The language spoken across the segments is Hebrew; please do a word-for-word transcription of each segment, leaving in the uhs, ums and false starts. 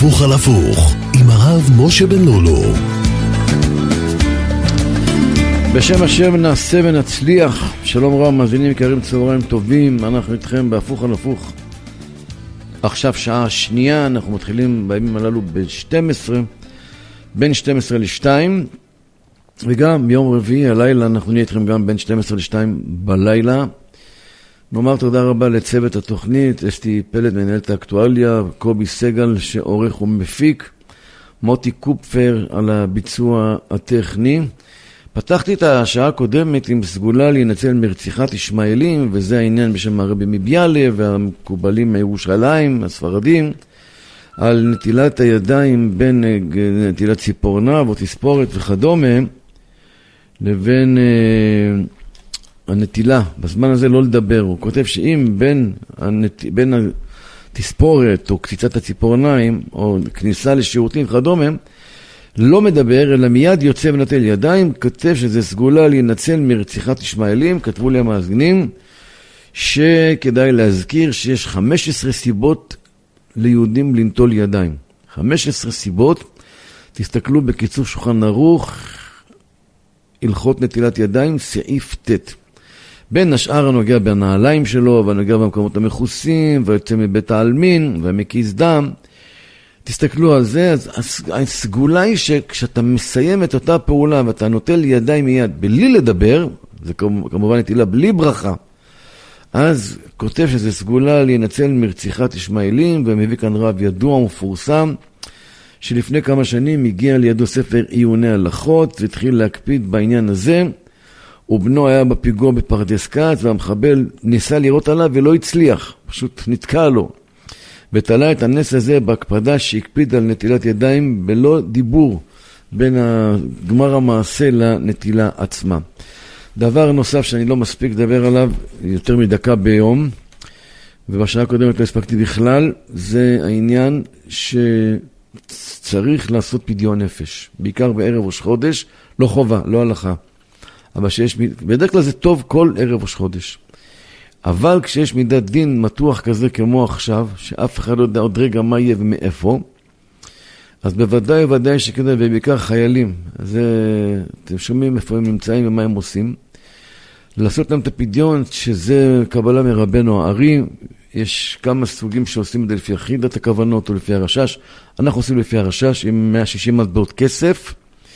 הפוך על הפוך עם הרב משה בן לולו. בשם השם נעשה ונצליח. שלום רב, מאזינים יקרים, צהריים טובים. אנחנו איתכם בהפוך על הפוך. עכשיו שעה שנייה, אנחנו מתחילים בימים הללו ב-שתים עשרה, בין שתים עשרה ל-שתיים, וגם ביום רביעי הלילה אנחנו נהיה איתכם גם בין שתים עשרה ל-שתיים בלילה. נאמר תודה רבה לצוות התוכנית, אסתי פלד מנהלת האקטואליה, קובי סגל שעורך ומפיק, מוטי קופפר על הביצוע הטכני. פתחתי את השעה הקודמת עם סגולה להינצל מרציחת ישמעאלים, וזה העניין בשם הרבי מביאלה והמקובלים מירושלים, הספרדים, על נטילת הידיים בין נטילת ציפורניו או תספורת וכדומה, לבין אה, הנטילה. בזמן הזה לא לדבר. הוא כותב שאם בין, הנת... בין התספורת או קציצת הציפורניים או כניסה לשירותים וכדומה, לא מדבר, אלא מיד יוצא ונטל ידיים. כותב שזה סגולה להינצל מרציחת ישמעאלים. כתבו לי המאזינים שכדאי להזכיר שיש חמש עשרה סיבות ליהודים לנטול ידיים. חמש עשרה סיבות. תסתכלו בקיצור שולחן ערוך, הלכות נטילת ידיים, סעיף ט'. בין השאר הנוגע בנעליים שלו, והנוגע במקומות המכוסים, ויוצא מבית העלמין, ומקיז דם. תסתכלו על זה. אז הסגולה היא שכשאתה מסיים את אותה פעולה, ואתה נוטל ידיים מיד, בלי לדבר, זה כמובן נטילה בלי ברכה, אז כותב שזה סגולה להינצל מרציחת ישמעאלים, ומביא כאן רב ידוע ומפורסם, שלפני כמה שנים הגיע לידו ספר עיוני הלכות, והתחיל להקפיד בעניין הזה, ובנו היה בפיגוע בפרדס כץ, והמחבל ניסה לראות עליו ולא הצליח, פשוט נתקע לו. ותלה את הנס הזה בהקפדה שהקפיד על נטילת ידיים בלא דיבור בין גמר המעשה לנטילה עצמה. דבר נוסף שאני לא מספיק לדבר עליו יותר מדקה ביום, ובשעה הקודמת לא הספקתי בכלל, זה העניין שצריך לעשות פדיון נפש, בעיקר בערב ראש חודש, לא חובה, לא הלכה. אבל שיש, בדרך כלל זה טוב כל ערב ראש חודש. אבל כשיש מידת דין מתוח כזה כמו עכשיו, שאף אחד לא יודע עוד רגע מה יהיה ומאיפה, אז בוודאי ובוודאי שכדאי, ובעיקר חיילים, אז אתם שומעים איפה הם נמצאים ומה הם עושים, לעשות להם את הפדיון, שזה קבלה מרבנו הארי. יש כמה סוגים שעושים את זה לפי אחידת הכוונות או לפי הרשש. אנחנו עושים לפי הרשש עם מאה ושישים מטבעות כסף,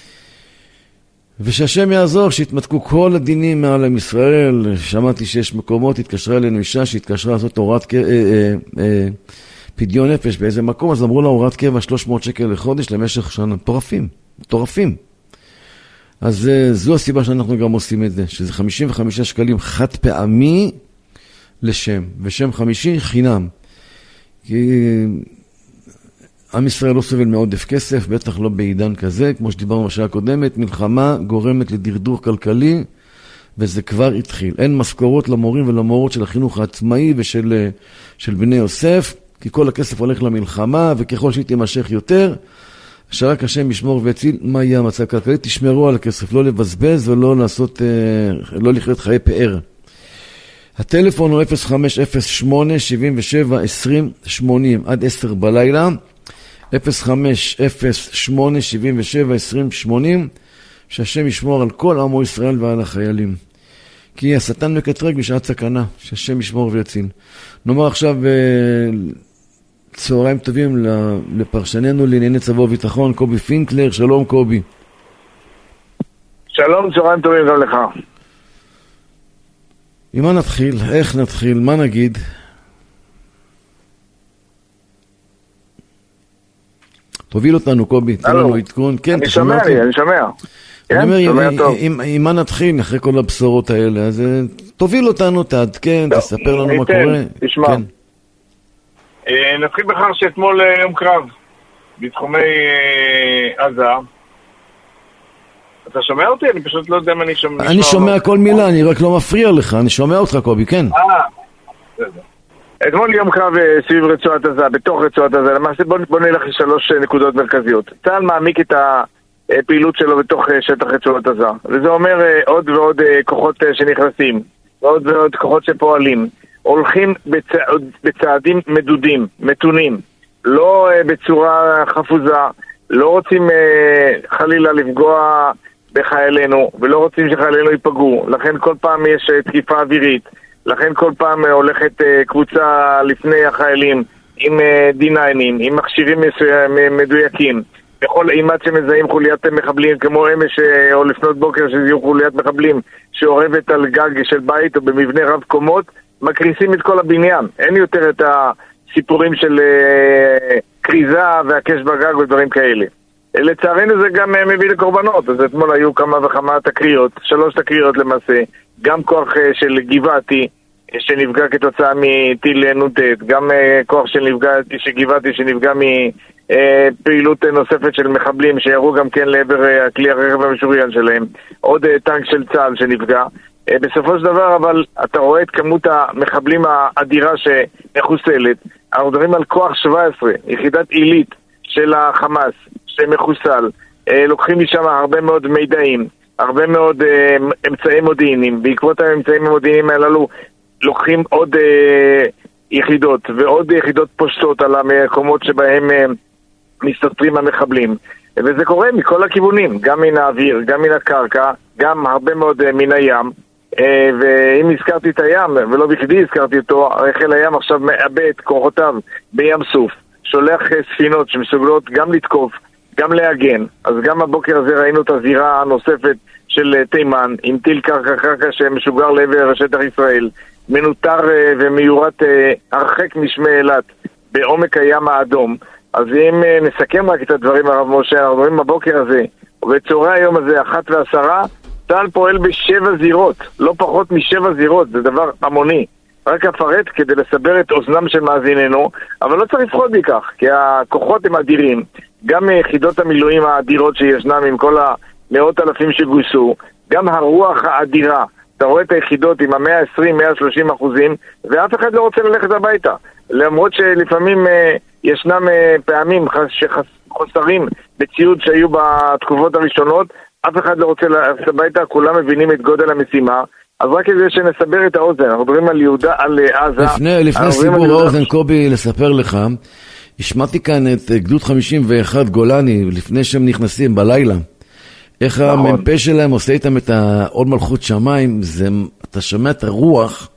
ושהשם יעזור שיתמתקו כל הדינים מעל עם ישראל. שמעתי שיש מקומות, התקשרה אלינו אישה שהתקשרה לעשות הוראת אה, אה, אה, פדיון נפש באיזה מקום, אז אמרו לה הוראת קבע שלוש מאות שקל לחודש למשך שנה. טורפים, טורפים. אז אה, זו הסיבה שאנחנו גם עושים את זה, שזה חמישים וחמישה שקלים חד פעמי לשם, ושם חמישי חינם. כי עם ישראל לא סובל מעודף כסף, בטח לא בעידן כזה, כמו שדיברנו בשעה הקודמת. מלחמה גורמת לדרדור כלכלי, וזה כבר התחיל. אין משכורות למורים ולמורות של החינוך העצמאי ושל של בני יוסף, כי כל הכסף הולך למלחמה, וככל שהיא תימשך יותר, שרק השם ישמור ויציל. מה יהיה המצב הכלכלי? תשמרו על הכסף, לא לבזבז ולא לעשות, לא לחיות חיי פאר. הטלפון הוא אפס חמש אפס שמונה שבעים ושבע עשרים שמונים עד עשר בלילה, אפס חמש אפס שמונה שבעים ושבע עשרים שמונים, שהשם ישמור על כל עמו ישראל ועל החיילים. כי השטן מקטרג בשעת סכנה, שהשם ישמור ויציל. נאמר עכשיו צהריים טובים לפרשננו לענייני צבא וביטחון, קובי פינקלר. שלום קובי. שלום, צהריים טובים גם לך. עם מה נתחיל? איך נתחיל? מה נגיד? תוביל אותנו קובי, תן לנו עדכון. כן, אני שומע לי, אני שומע. אני אומר, עם מה נתחיל אחרי כל הבשורות האלה? אז תוביל אותנו, תעדכן, תספר לנו מה קורה. תשמע. נתחיל בכך שאתמול יום קרב בתחומי עזה. אתה שומע אותי? אני פשוט לא יודע אם אני שומע. אני שומע כל מילה, אני רק לא מפריע לך. אני שומע אותך קובי, כן. אה, בסדר. אתמול יום קרב סביב רצועת עזה, בתוך רצועת עזה. למעשה בוא, בוא נלך לשלוש נקודות מרכזיות. צה"ל מעמיק את הפעילות שלו בתוך שטח רצועת עזה, וזה אומר עוד ועוד כוחות שנכנסים, ועוד ועוד כוחות שפועלים, הולכים בצע... בצעדים מדודים, מתונים, לא בצורה חפוזה, לא רוצים חלילה לפגוע בחיילינו, ולא רוצים שחיילינו ייפגעו. לכן כל פעם יש תקיפה אווירית, לכן כל פעם הולכת קבוצה לפני החיילים עם דיניינים, עם מכשירים מדויקים. בכל אימת שמזהים חוליית מחבלים כמו אמש או לפנות בוקר שזיהו חוליית מחבלים שעורבת על גג של בית או במבנה רב קומות, מקריסים את כל הבניין. אין יותר את הסיפורים של uh, קריזה והקש בגג ודברים כאלה. לצערנו זה גם uh, מביא לקורבנות. אז אתמול היו כמה וכמה תקריות, שלוש תקריות למעשה, גם כוח uh, של גבעתי שנפגע כתוצאה מטיל נוטט, גם uh, כוח של נפגעתי, שגבעתי שנפגע מפעילות uh, נוספת של מחבלים שירו גם כן לעבר uh, הכלי הרכב המשוריין שלהם, עוד uh, טנק של צה"ל שנפגע. uh, בסופו של דבר אבל אתה רואה את כמות המחבלים האדירה שמחוסלת. אנחנו מדברים על כוח שבע עשרה, יחידת עילית של החמאס שמחוסל, uh, לוקחים משם הרבה מאוד מידעים, הרבה מאוד uh, אמצעים מודיעיניים. בעקבות האמצעים המודיעיניים הללו לוקחים עוד אה, יחידות ועוד יחידות פושטות על המקומות שבהם אה, מסתתרים המחבלים, וזה קורה מכל הכיוונים, גם מן האוויר, גם מן הקרקע, גם הרבה מאוד אה, מן הים. אה, ואם הזכרתי את הים, ולא בכדי הזכרתי אותו, חיל הים עכשיו מאבד את כוחותיו בים סוף, שולח אה, ספינות שמסוגלות גם לתקוף, גם להגן. אז גם הבוקר הזה ראינו את הזירה הנוספת של אה, תימן עם טיל קרקע קרקע שמשוגר לעבר שטח ישראל, מנותר ומיורת הרחק משמי אילת בעומק הים האדום. אז אם נסכם רק את הדברים, הרב משה, אנחנו רואים בבוקר הזה ובצהרי היום הזה אחת ועשרה, צה"ל פועל בשבע זירות, לא פחות משבע זירות, זה דבר המוני. רק אפרט כדי לסבר את אוזנם של מאזיננו, אבל לא צריך לפחות בכך, כי הכוחות הם אדירים, גם יחידות המילואים האדירות שישנם עם כל המאות אלפים שגויסו, גם הרוח האדירה. אתה רואה את היחידות עם ה-מאה ועשרים מאה ושלושים אחוזים, ואף אחד לא רוצה ללכת הביתה. למרות שלפעמים אה, ישנם אה, פעמים שחוסרים בציוד שהיו בתקופות הראשונות, אף אחד לא רוצה ללכת הביתה, כולם מבינים את גודל המשימה. אז רק כדי שנסבר את האוזן, אנחנו מדברים על יהודה, על עזה. לפני, לפני סיבור האוזן, קובי, לספר לך, השמעתי כאן את גדוד חמישים ואחת גולני, לפני שהם נכנסים בלילה. איך המ"פ שלהם עושה איתם את העוד מלכות שמיים, זה, אתה שומע את הרוח,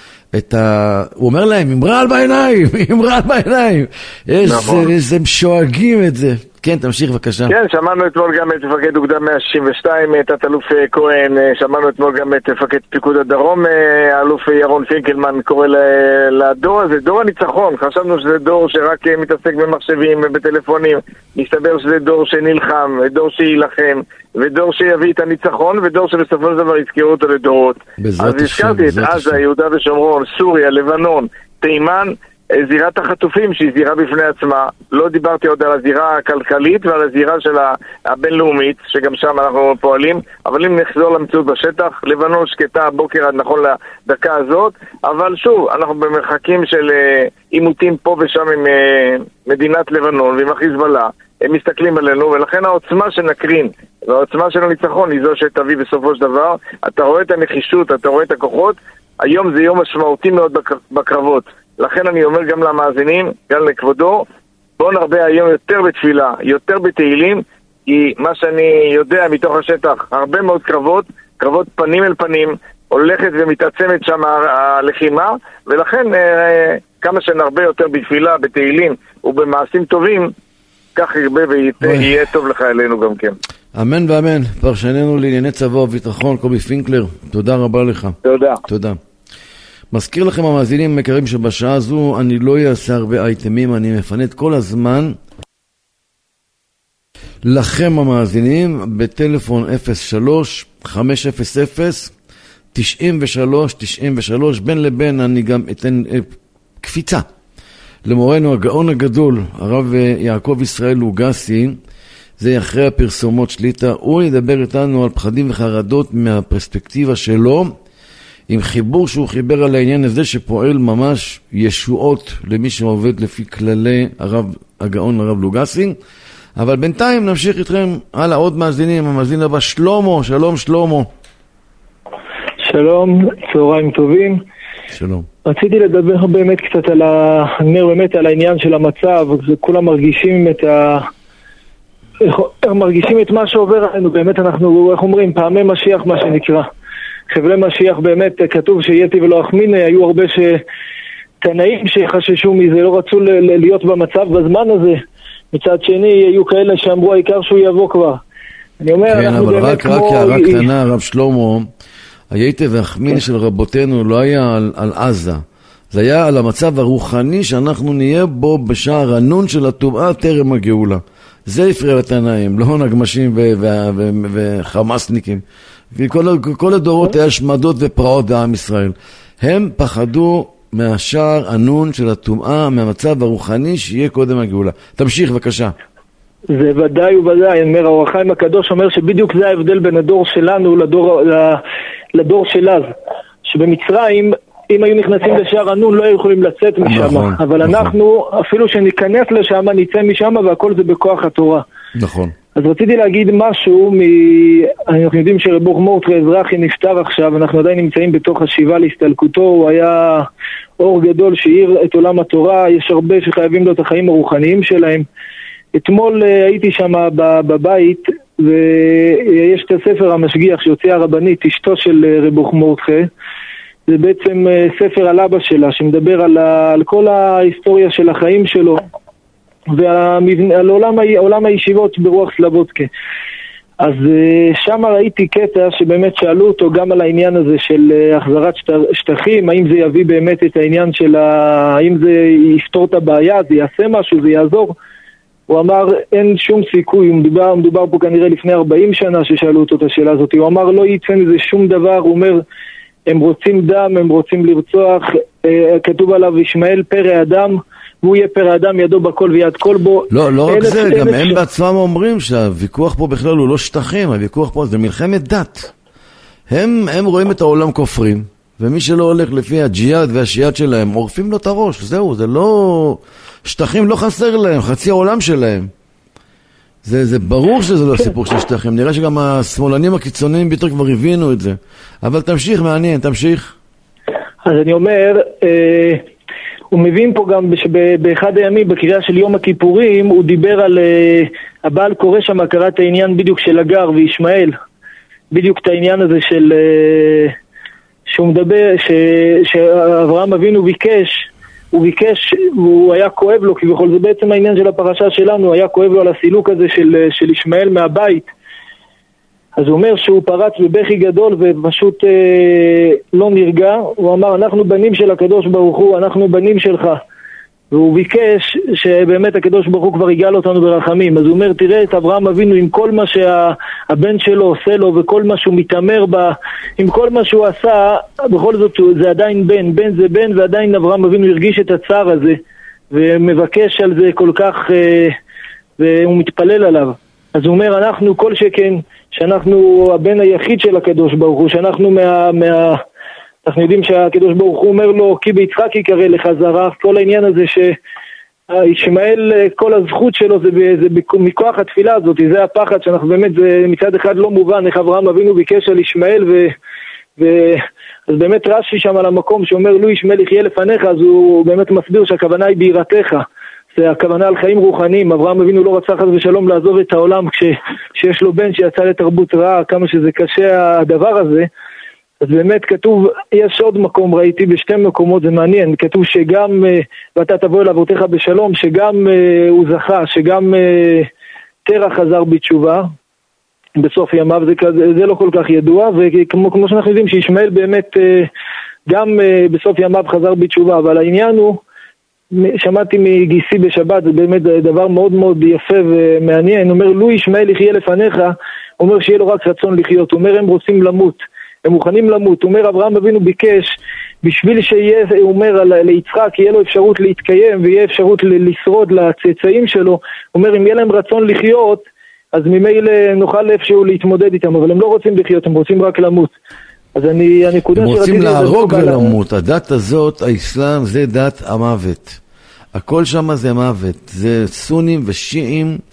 את ה... הוא אומר להם, אמרל בעיניים, אמרל בעיניים. נכון. איזה משואגים את זה. כן, תמשיך בבקשה. כן, שמענו אתמול גם את מפקד אוגדה מאה שישים ושתיים, את תת-אלוף כהן, שמענו אתמול גם את מפקד פיקוד הדרום, האלוף ירון פינקלמן, קורא לדור הזה, דור הניצחון. חשבנו שזה דור שרק מתעסק במחשבים ובטלפונים, מסתבר שזה דור שנלחם, דור שילחם, ודור שיביא את הניצחון, ודור שבסופו של דבר יזכרו אותו לדורות. אז הזכרתי את עזה, יהודה ושומרון, סוריה, לבנון, תימן, זירת החטופים שהיא זירה בפני עצמה. לא דיברתי עוד על הזירה הכלכלית ועל הזירה של הבינלאומית, שגם שם אנחנו פועלים, אבל אם נחזור למציאות בשטח, לבנון שקטה הבוקר עד נכון לדקה הזאת, אבל שוב, אנחנו במרחקים של עימותים פה ושם עם מדינת לבנון ועם החיזבאללה, הם מסתכלים עלינו, ולכן העוצמה שנקרין והעוצמה של הניצחון היא זו שתביא בסופו של דבר. אתה רואה את הנחישות, אתה רואה את הכוחות. היום זה יום משמעותי מאוד בקרבות, לכן אני אומר גם למאזינים, גם לכבודו, בואו נרבה היום יותר בתפילה, יותר בתהילים, כי מה שאני יודע מתוך השטח, הרבה מאוד קרבות, קרבות פנים אל פנים, הולכת ומתעצמת שם הלחימה, ולכן כמה שנרבה יותר בתפילה, בתהילים ובמעשים טובים, כך ירבה ויהיה טוב לחיילינו גם כן. אמן ואמן. פרשננו לענייני צבא וביטחון, קובי פינקלר, תודה רבה לך. תודה. תודה. מזכיר לכם המאזינים המקרים שבשעה הזו אני לא אעשה הרבה אייטמים, אני מפנה את כל הזמן לכם המאזינים בטלפון אפס שלוש חמש אפס אפס תשעים ושלוש תשעים ושלוש. בין לבין אני גם אתן אה, קפיצה למורנו הגאון הגדול הרב יעקב ישראל לוגסי, זה אחרי הפרסומות שליטה. הוא ידבר איתנו על פחדים וחרדות מהפרספקטיבה שלו, עם חיבור שהוא חיבר על העניין הזה שפועל ממש ישועות למי שעובד לפי כללי הרב הגאון הרב לוגסי. אבל בינתיים נמשיך איתכם הלאה, עוד מאזינים. המאזין הבא שלמה, שלום שלמה. שלום, צהריים טובים. שלום. רציתי לדבר באמת קצת על ה... אני באמת על העניין של המצב, וכולם מרגישים את ה... מרגישים את מה שעובר עלינו, באמת אנחנו, איך אומרים, פעמי משיח מה שנקרא. חבלי משיח באמת כתוב שיתי ולא אחמין, היו הרבה ש... תנאים שחששו מזה, לא רצו ל- להיות במצב בזמן הזה. מצד שני, היו כאלה שאמרו, העיקר שהוא יבוא כבר. אני אומר, כן, אנחנו אבל באמת רק, כמו... רק הערה קטנה, הרב שלמה, הייתי והחמין של רבותינו לא היה על, על עזה. זה היה על המצב הרוחני שאנחנו נהיה בו בשער הנון של הטומאה טרם הגאולה. זה הפריע לתנאים, לא נגמשים ו- ו- ו- וחמאסניקים. וכל כל הדורות היה שמדות ופרעות בעם ישראל. הם פחדו מהשער הנון של הטומאה, מהמצב הרוחני שיהיה קודם הגאולה. תמשיך בבקשה. זה ודאי וודאי, אומר האור החיים הקדוש אומר שבדיוק זה ההבדל בין הדור שלנו לדור, לדור של אז. שבמצרים, אם היו נכנסים לשער הנון, לא היו יכולים לצאת משם. נכון, אבל נכון. אנחנו, אפילו שניכנס לשם, ניצא משם, והכל זה בכוח התורה. נכון. אז רציתי להגיד משהו, מ... אנחנו יודעים שרב ברוך מורטרי אזרחי נפטר עכשיו, אנחנו עדיין נמצאים בתוך השיבה להסתלקותו, הוא היה אור גדול שהאיר את עולם התורה, יש הרבה שחייבים לו את החיים הרוחניים שלהם. אתמול הייתי שם בבית, ויש את הספר המשגיח שהוציאה הרבנית, אשתו של רב ברוך מורטרי, זה בעצם ספר על אבא שלה, שמדבר על, ה... על כל ההיסטוריה של החיים שלו, ועל עולם, עולם הישיבות ברוח סלבודקה. אז שם ראיתי קטע שבאמת שאלו אותו גם על העניין הזה של החזרת שטחים, האם זה יביא באמת את העניין של ה... האם זה יפתור את הבעיה, זה יעשה משהו, זה יעזור. הוא אמר אין שום סיכוי, הוא מדובר, מדובר פה כנראה לפני ארבעים שנה ששאלו אותו את השאלה הזאת, הוא אמר לא יצא מזה שום דבר, הוא אומר הם רוצים דם, הם רוצים לרצוח, כתוב עליו ישמעאל פרא אדם, והוא יהיה פרא אדם ידו בכל ויד כל בו. לא, לא רק זה, גם הם בעצמם אומרים שהוויכוח פה בכלל הוא לא שטחים, הוויכוח פה זה מלחמת דת. הם, הם רואים את העולם כופרים, ומי שלא הולך לפי הג'יהאד והשיעד שלהם, עורפים לו את הראש, זהו, זה לא... שטחים לא חסר להם, חצי העולם שלהם. זה, זה ברור שזה לא סיפור של שטחים, נראה שגם השמאלנים הקיצוניים ביותר כבר הבינו את זה. אבל תמשיך, מעניין, תמשיך. אז אני אומר... אה... הוא מבין פה גם באחד הימים בקריאה של יום הכיפורים הוא דיבר על uh, הבעל קורא שם קרא את העניין בדיוק של הגר וישמעאל, בדיוק את העניין הזה של uh, שהוא מדבר ש, שאברהם אבינו ביקש, הוא ביקש והוא היה כואב לו כביכול, זה בעצם העניין של הפרשה שלנו, היה כואב לו על הסילוק הזה של, של ישמעאל מהבית. אז הוא אומר שהוא פרץ בבכי גדול ופשוט אה, לא נרגע. הוא אמר אנחנו בנים של הקדוש ברוך הוא, אנחנו בנים שלך. והוא ביקש שבאמת הקדוש ברוך הוא כבר יגאל אותנו ברחמים. אז הוא אומר תראה את אברהם אבינו עם כל מה שהבן שלו עושה לו וכל מה שהוא מתאמר בה, עם כל מה שהוא עשה, בכל זאת זה עדיין בן, בן זה בן, ועדיין אברהם אבינו הרגיש את הצער הזה ומבקש על זה כל כך אה, והוא מתפלל עליו. אז הוא אומר אנחנו כל שכן שאנחנו הבן היחיד של הקדוש ברוך הוא, שאנחנו מה, מה אנחנו יודעים שהקדוש ברוך הוא אומר לו כי ביצחק יקרא לך זרע, כל העניין הזה שישמעאל כל הזכות שלו זה, זה מכוח התפילה הזאת, זה הפחד שאנחנו באמת, זה מצד אחד לא מובן איך אברהם אבינו ביקש על ישמעאל ו, ו, אז באמת רש"י שם על המקום שאומר לו ישמעאל יחיה לפניך, אז הוא באמת מסביר שהכוונה היא ביראתך, זה הכוונה על חיים רוחניים. אברהם אבינו לא רצה חס ושלום לעזוב את העולם כש, כשיש לו בן שיצא לתרבות רעה, כמה שזה קשה הדבר הזה. אז באמת כתוב, יש עוד מקום, ראיתי בשתי מקומות, זה מעניין, כתוב שגם ואתה תבוא אל אבותיך בשלום, שגם הוא זכה, שגם תרח חזר בתשובה בסוף ימיו, זה, זה לא כל כך ידוע, וכמו כמו שאנחנו יודעים שישמעאל באמת גם בסוף ימיו חזר בתשובה, אבל העניין הוא, שמעתי מגיסי בשבת, זה באמת דבר מאוד מאוד יפה ומעניין, הוא אומר לו ישמעאל יחיה לפניך, הוא אומר שיהיה לו רק רצון לחיות, הוא אומר הם רוצים למות, הם מוכנים למות, הוא אומר אברהם אבינו ביקש בשביל שיהיה, הוא אומר ליצחק יהיה לו אפשרות להתקיים ויהיה אפשרות לשרוד לצאצאים שלו, הוא אומר אם יהיה להם רצון לחיות אז ממילא נוכל איפשהו להתמודד איתם, אבל הם לא רוצים לחיות, הם רוצים רק למות. אז אני, הנקודה הם רוצים להרוג ולמות. הדת הזאת, האסלאם, זה דת המוות. הכל שם זה מוות. זה סונים ושיעים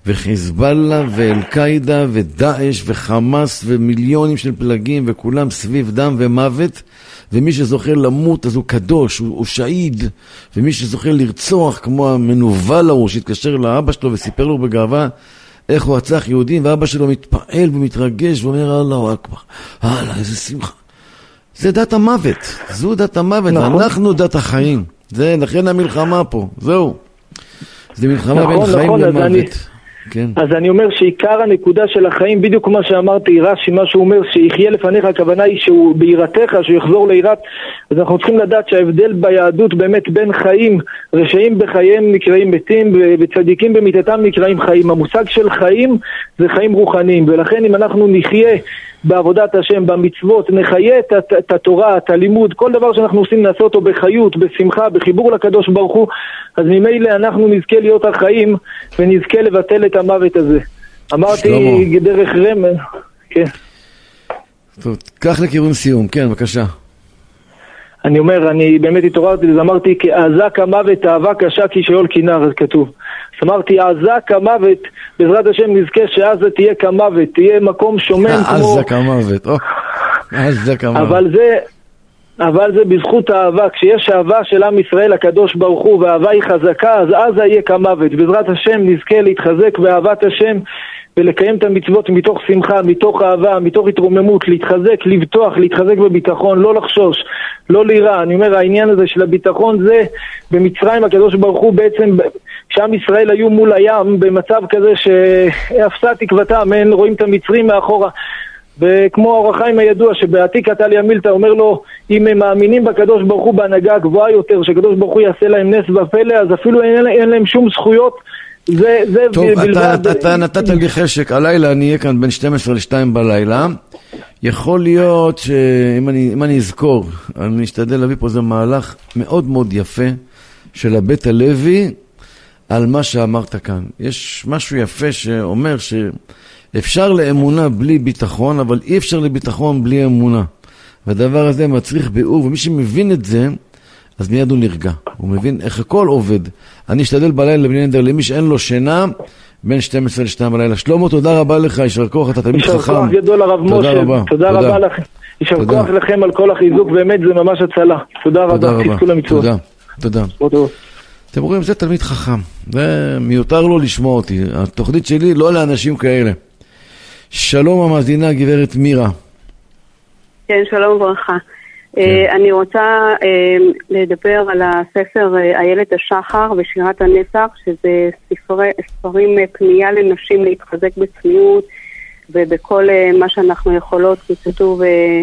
וחיזבאללה ואל-קאידה ודאעש וחמאס ומיליונים של פלגים וכולם סביב דם ומוות, ומי שזוכה למות אז הוא קדוש, הוא, הוא שהיד, ומי שזוכה לרצוח כמו המנוול ההוא שהתקשר לאבא שלו וסיפר לו בגאווה איך הוא רצח יהודים, ואבא שלו מתפעל ומתרגש ואומר אללהו אכבר, הלאה איזה שמחה. זה דת המוות, זו דת המוות, נכון. אנחנו דת החיים, זה לכן המלחמה פה, זהו, זה מלחמה נכון, בין חיים נכון, למוות. אני... כן. אז אני אומר שעיקר הנקודה של החיים, בדיוק כמו שאמרתי, רש"י, מה שהוא אומר, שיחיה לפניך, הכוונה היא שהוא ביראתך, שהוא יחזור ליראת. אז אנחנו צריכים לדעת שההבדל ביהדות באמת בין חיים, רשעים בחייהם נקראים מתים, וצדיקים במיתתם נקראים חיים. המושג של חיים זה חיים רוחניים, ולכן אם אנחנו נחיה בעבודת השם, במצוות, נחיה את, את, את התורה, את הלימוד, כל דבר שאנחנו עושים נעשה אותו בחיות, בשמחה, בחיבור לקדוש ברוך הוא, אז ממילא אנחנו נזכה להיות החיים ונזכה לבטל את המוות הזה. אמרתי שלמה. דרך רמז, כן. טוב, קח לכיוון סיום, כן, בבקשה. אני אומר, אני באמת התעוררתי, אז אמרתי, כי עזק המוות, אהבה קשה כי שאול כינר, אז כתוב. אז אמרתי, עזק המוות, בעזרת השם נזכה שעזה תהיה כמוות, תהיה מקום שומם כמו... עזק המוות, או, עזק המוות. אבל זה, אבל זה בזכות האהבה, כשיש אהבה של עם ישראל הקדוש ברוך הוא, והאהבה היא חזקה, אז עזה יהיה כמוות. בעזרת השם נזכה להתחזק באהבת השם, ולקיים את המצוות מתוך שמחה, מתוך אהבה, מתוך התרוממות, להתחזק, לבטוח, להתחזק בביטחון, לא לחשוש, לא לירא. אני אומר, העניין הזה של הביטחון זה, במצרים הקדוש ברוך הוא בעצם, כשעם ישראל היו מול הים, במצב כזה שאפסה תקוותם, אין רואים את המצרים מאחורה. וכמו אור החיים הידוע, שבעתיק התליה מילתא אומר לו, אם הם מאמינים בקדוש ברוך הוא בהנהגה הגבוהה יותר, שקדוש ברוך הוא יעשה להם נס בפלא, אז אפילו אין, אין להם שום זכויות. זה, זה טוב, אתה, אתה, אתה נתת לי חשק, הלילה אני אהיה כאן בין שתים עשרה לשתיים בלילה, יכול להיות שאם אני, אם אני אזכור, אני אשתדל להביא פה איזה מהלך מאוד מאוד יפה של הבית הלוי על מה שאמרת כאן. יש משהו יפה שאומר שאפשר לאמונה בלי ביטחון, אבל אי אפשר לביטחון בלי אמונה, והדבר הזה מצריך ביאור, ומי שמבין את זה אז מיד הוא נרגע, הוא מבין איך הכל עובד. אני אשתדל בלילה בלי נדר למי שאין לו שינה בין שתים עשרה לשתיים בלילה. שלמה, תודה רבה לך, יישר כוח, אתה תמיד חכם. יישר כוח גדול הרב משה, תודה, תודה רבה לכם. יישר כוח לכם על כל החיזוק, באמת זה ממש הצלה. תודה רבה, תזכו למצוות. תודה, תודה. אתם רואים, זה תלמיד חכם, זה מיותר לו לשמוע אותי. התוכנית שלי לא לאנשים כאלה. שלום המאזינה, גברת מירה. כן, שלום וברכה. אני רוצה לדבר על הספר איילת השחר ושירת הנצח, שזה ספרים פנייה לנשים להתחזק בצניעות ובכל מה שאנחנו יכולות, ככתוב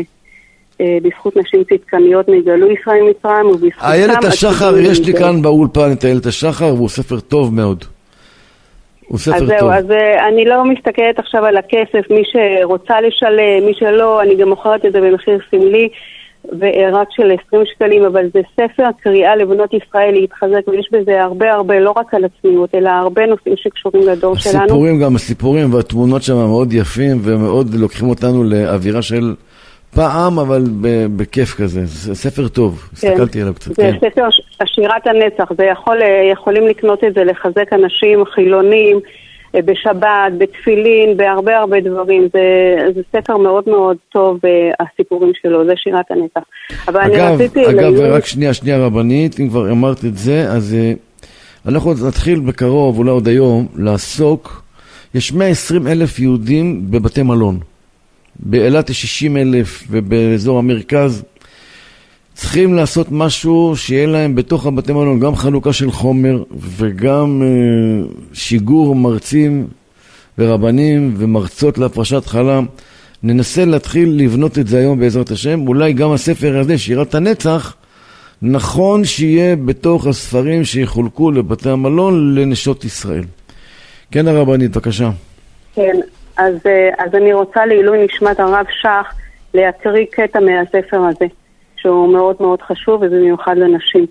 בזכות נשים צדקניות נגאלו ישראל מצרים ובזכותם... איילת השחר, יש לי כאן באולפן את איילת השחר, והוא ספר טוב מאוד. הוא ספר אז טוב. זהו, אז אני לא מסתכלת עכשיו על הכסף, מי שרוצה לשלם, מי שלא, אני גם מוכרת את זה במחיר סמלי, ורק של עשרים שקלים, אבל זה ספר קריאה לבנות ישראל להתחזק, ויש בזה הרבה הרבה, לא רק על הצניעות, אלא הרבה נושאים שקשורים לדור שלנו. הסיפורים, גם הסיפורים והתמונות שם מאוד יפים, ומאוד לוקחים אותנו לאווירה של פעם, אבל בכיף כזה. זה ספר טוב, הסתכלתי עליו קצת. זה ספר שירת הנצח, זה יכול, יכולים לקנות את זה, לחזק אנשים חילונים, בשבת, בתפילין, בהרבה הרבה דברים. זה, זה ספר מאוד מאוד טוב, הסיפורים שלו, זה שירת הנצח. אבל אגב, אני רציתי... אגב, להגיד... רק שנייה, שנייה רבנית, אם כבר אמרת את זה, אז אנחנו נתחיל בקרוב, אולי עוד היום, לעסוק, יש מאה ועשרים אלף יהודים בבתי מלון. באילת יש שישים אלף, ובאזור המרכז, צריכים לעשות משהו שיהיה להם בתוך הבתי מלון, גם חלוקה של חומר וגם אה, שיגור מרצים ורבנים ומרצות להפרשת חלה. ננסה להתחיל לבנות את זה היום בעזרת השם. אולי גם הספר הזה, שירת הנצח, נכון שיהיה בתוך הספרים שיחולקו לבתי המלון לנשות ישראל. כן הרבנית, בבקשה. כן, אז, אז אני רוצה לעילוי נשמת הרב שח להקריא קטע מהספר הזה. שהוא מאוד מאוד חשוב, וזה מיוחד לנשים.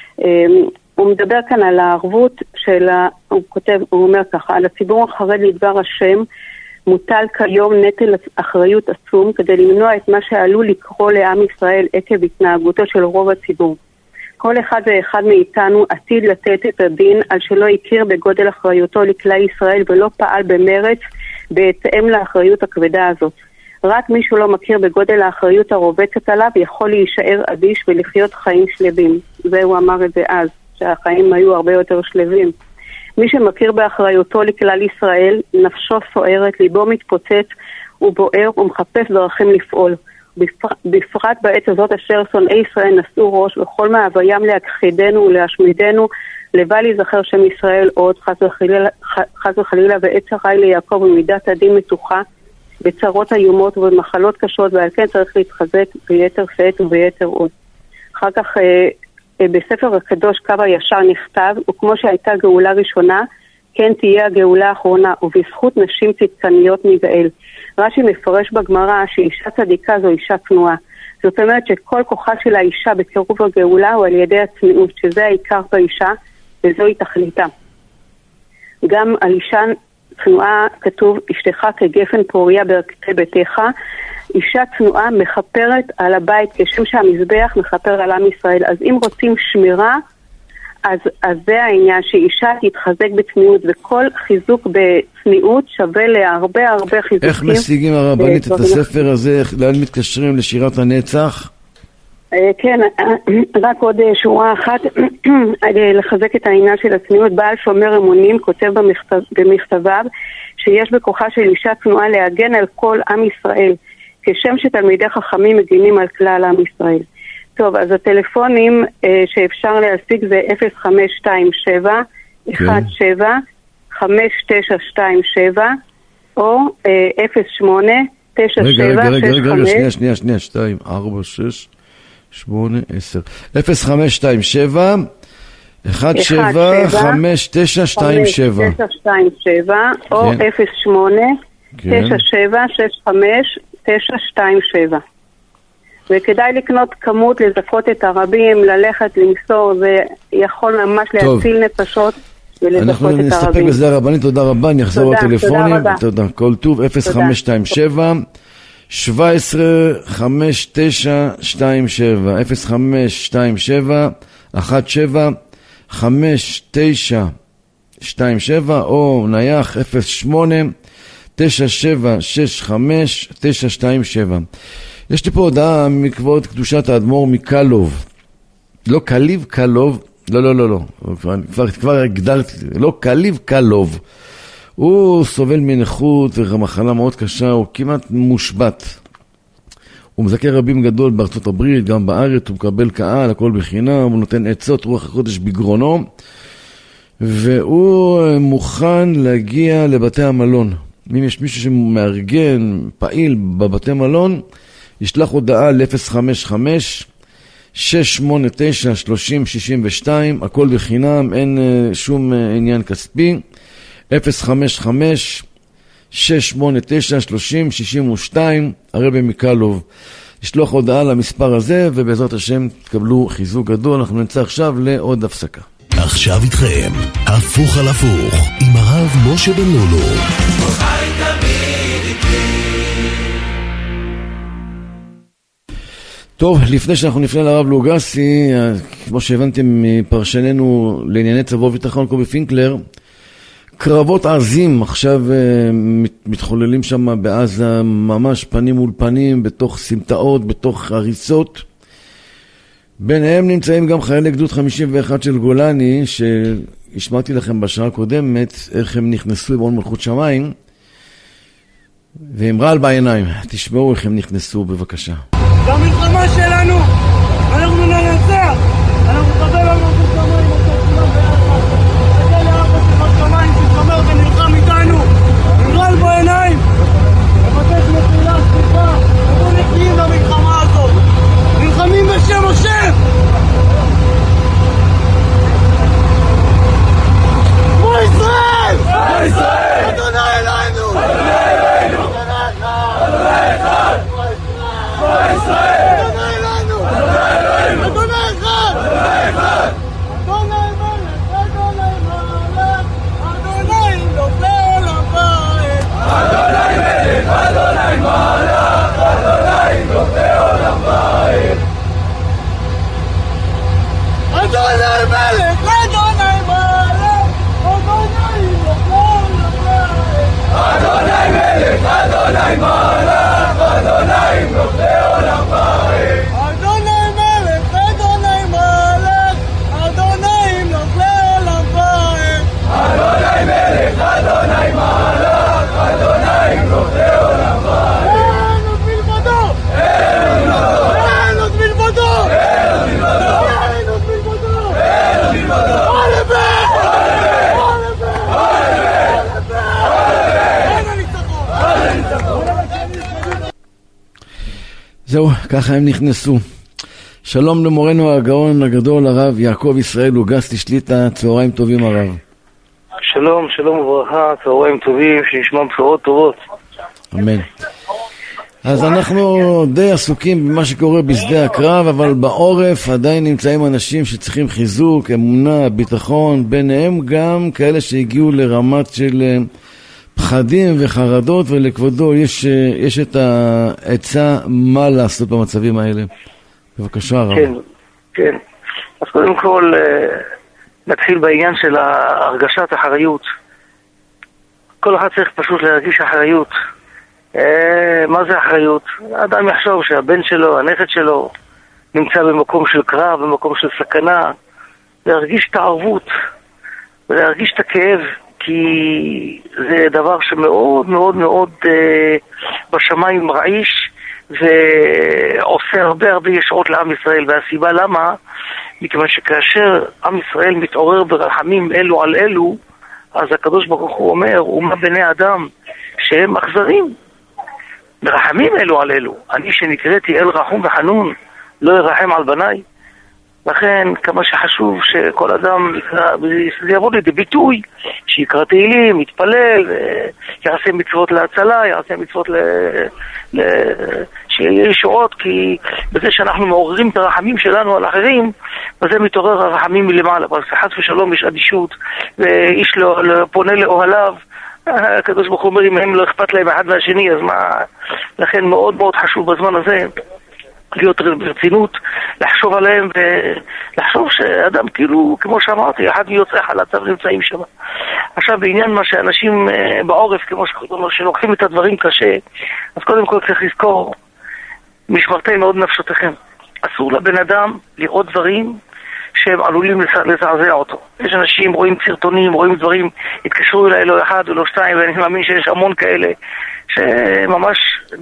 הוא מדבר כאן על הערבות של, הוא כותב, הוא אומר ככה, על הציבור החרד לדבר השם, מוטל כיום נטל אחריות עצום, כדי למנוע את מה שעלול לקרוא לעם ישראל עקב התנהגותו של רוב הציבור. כל אחד ואחד מאיתנו עתיד לתת את הדין על שלא הכיר בגודל אחריותו לכלל ישראל ולא פעל במרץ בהתאם לאחריות הכבדה הזאת. רק מי שלא מכיר בגודל האחריות הרובצת עליו יכול להישאר אדיש ולחיות חיים שלבים. והוא אמר את זה אז, שהחיים היו הרבה יותר שלבים. מי שמכיר באחריותו לכלל ישראל, נפשו סוערת, ליבו מתפוצץ, הוא בוער ומחפש דרכים לפעול. בפרט בעת הזאת אשר שונאי ישראל נשאו ראש וכל מאוויים להכחידנו ולהשמידנו, לבל יזכר שם ישראל עוד חס וחלילה, חס וחלילה ועת צרי ליעקב ומידת הדין מתוחה בצרות איומות ובמחלות קשות, ועל כן צריך להתחזק ביתר שאת וביתר עוד. אחר כך אה, אה, בספר הקדוש קו הישר נכתב, וכמו שהייתה גאולה ראשונה כן תהיה הגאולה האחרונה, ובזכות נשים צדקניות ניגאל. רש"י מפרש בגמרא שאישה צדיקה זו אישה צנועה. זאת אומרת שכל כוחה של האישה בקירוב הגאולה הוא על ידי הצניעות, שזה העיקר באישה וזוהי תכליתה. גם על אישה צנועה כתוב, אשתך כגפן פוריה ברכתי ביתך. אישה צנועה מחפרת על הבית כשם שהמזבח מחפר על עם ישראל. אז אם רוצים שמירה, אז, אז זה העניין שאישה תתחזק בצניעות, וכל חיזוק בצניעות שווה להרבה הרבה חיזוקים. איך משיגים הרבנית את הספר הזה? לאן מתקשרים לשירת הנצח? כן, רק עוד שורה אחת לחזק את העניין של הצניעות. בעל שומר אמונים כותב במכתב, במכתביו שיש בכוחה של אישה צנועה להגן על כל עם ישראל, כשם שתלמידי חכמים מגינים על כלל עם ישראל. טוב, אז הטלפונים אה, שאפשר להשיג זה אפס חמש שתיים שבע אחת שבע חמש תשע שתיים שבע או אה, אפס שמונה תשע שבע שש חמש. רגע, רגע, רגע, רגע, שנייה, שנייה, שנייה, שתיים, ארבע, שש, שמונה, עשר. אפס חמש שתיים שבע אחת שבע חמש תשע שתיים שבע. חמש תשע שתיים שבע או אפס שמונה תשע שבע שש חמש תשע שתיים שבע. וכדאי לקנות כמות, לזכות את הרבים, ללכת, למסור, זה יכול ממש להציל נפשות ולזכות את הרבים. אנחנו נסתפק בזה הרבנית, תודה רבה, אני אחזור לטלפונים. תודה, כל טוב, אפס חמש שתיים שבע שבע עשרה חמש תשע שתיים שבע, אפס חמש שתיים שבע אחת שבע חמש תשע שתיים שבע, או נייח אפס שמונה תשע שבע שש חמש תשע שתיים שבע. יש לי פה הודעה מכבוד קדושת האדמו"ר מקלוב. לא קליב קלוב, לא, לא, לא, לא. כבר, כבר הגדלתי, לא קליב קלוב. הוא סובל מנכות ומחלה מאוד קשה, הוא כמעט מושבת. הוא מזכה רבים גדול בארצות הברית, גם בארץ, הוא מקבל קהל, הכל בחינם, הוא נותן עצות, רוח הקודש בגרונו, והוא מוכן להגיע לבתי המלון. אם יש מישהו שמארגן, פעיל בבתי מלון, ישלח הודעה ל-אפס חמש חמש שש שמונה תשע שלושים שישים ושתיים, הכל בחינם, אין uh, שום uh, עניין כספי. אפס חמש חמש שש שמונה תשע שלושים שישים ושתיים, הרבי מקלוב. ישלוח הודעה למספר הזה, ובעזרת השם תקבלו חיזוק גדול. אנחנו נמצא עכשיו לעוד הפסקה. עכשיו איתכם, הפוך על הפוך, עם הרב משה בן לולו. טוב, לפני שאנחנו נפנה לרב לוגסי, כמו שהבנתם מפרשננו לענייני צבא וביטחון קובי פינקלר, קרבות עזים עכשיו מתחוללים שם בעזה, ממש פנים מול פנים, בתוך סמטאות, בתוך הריסות. ביניהם נמצאים גם חיילי גדוד חמישים ואחת של גולני, שהשמעתי לכם בשעה הקודמת איך הם נכנסו עם עול מלכות שמיים, ועם רעל בעיניים. תשמעו איך הם נכנסו בבקשה. במלחמה שלנו אנחנו ננצח, אנחנו נקבל על מלכות שמיים, אנחנו כולם ביחד, נקבל לאבא של שמיים ששומר ונלחם איתנו, עם רעל בעיניים, מבקש מחילה, סליחה, אנחנו נחיים במלחמה הזאת, נלחמים בשם השם. כמו ישראל! כמו ישראל! אדוני אלינו! אדוני אלינו! אדוני אחד! אדוני ישראל! אדוני אלינו! אדוני אלינו! אדוני אחד! אדוני אחד! זהו, ככה הם נכנסו. שלום למורנו הגאון הגדול הרב יעקב ישראל לוגסי שליט"א, צהריים טובים הרב. שלום, שלום וברכה, צהריים טובים, שנשמע בשורות טובות. אמן. אז אנחנו די עסוקים במה שקורה בשדה הקרב, אבל בעורף עדיין נמצאים אנשים שצריכים חיזוק, אמונה, ביטחון, ביניהם גם כאלה שהגיעו לרמת של פחדים וחרדות, ולכבודו יש, יש את העצה מה לעשות במצבים האלה. בבקשה הרב. כן, כן. אז קודם כל נתחיל בעניין של הרגשת אחריות. כל אחד צריך פשוט להרגיש אחריות. מה זה אחריות? האדם יחשוב שהבן שלו, הנכד שלו, נמצא במקום של קרב, במקום של סכנה, להרגיש את הערבות ולהרגיש את הכאב, כי זה דבר שמאוד מאוד מאוד אה, בשמיים מרעיש ועושה הרבה הרבה ישועות לעם ישראל. והסיבה למה? מכיוון שכאשר עם ישראל מתעורר ברחמים אלו על אלו, אז הקדוש ברוך הוא אומר, ומה בני אדם שהם אכזרים ברחמים אלו על אלו, אני שנקראתי אל רחום וחנון לא ירחם על בניי. לכן כמה שחשוב שכל אדם זה יבוא לידי ביטוי, שיקרא תהילים, יתפלל, יעשה מצוות להצלה, יעשה מצוות ל... ל... שיהיה ישועות, כי בזה שאנחנו מעוררים את הרחמים שלנו על אחרים, וזה מתעורר הרחמים מלמעלה. אבל חס ושלום יש אדישות, ואיש לא, לא פונה לאוהליו, הקדוש ברוך הוא אומר, אם הם לא אכפת להם אחד מהשני, אז מה? לכן מאוד מאוד חשוב בזמן הזה להיות ברצינות, לחשוב עליהם ולחשוב שאדם כאילו, כמו שאמרתי, אחד מיוצאי חלציו נמצאים שם. עכשיו בעניין מה שאנשים בעורף, כמו שלוקחים את הדברים קשה, אז קודם כל צריך לזכור, משמרתם מאוד נפשותיכם. אסור לבן אדם לראות דברים שהם עלולים לזעזע אותו. יש אנשים רואים סרטונים, רואים דברים, התקשרו אליי לא אחד ולא שתיים, ואני מאמין שיש המון כאלה שממש